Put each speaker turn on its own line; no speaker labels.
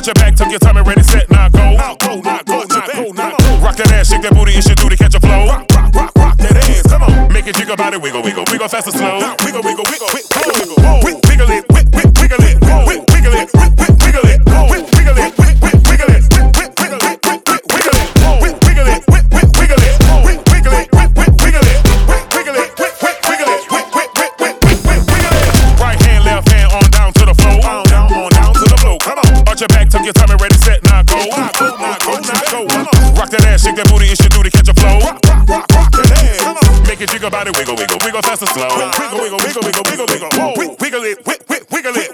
Arch your back, tuck your tummy, ready, set, now go. Now go, now go, now go, now go. Rock that ass, shake that booty, it should do to catch a flow. Rock, rock, rock, rock that ass, come on. Make it jiggle body, wiggle, wiggle, wiggle fast or slow. Now wiggle, wiggle, wiggle, wiggle, wiggle, wiggle, wiggle it, wiggle it, wiggle it, wiggle it, wiggle it, wiggle it, wiggle it, wiggle it. Your back, tuck your tummy, ready, set, now go. Now go, now go, now go. Rock that ass, shake that booty, it should do to catch a flow. Rock, rock, rock, rock that ass. Come on. Make it jiggle body, wiggle, wiggle, wiggle fast or slow. Wiggle, wiggle, wiggle, wiggle, wiggle, wiggle. Wiggle it, wiggle it,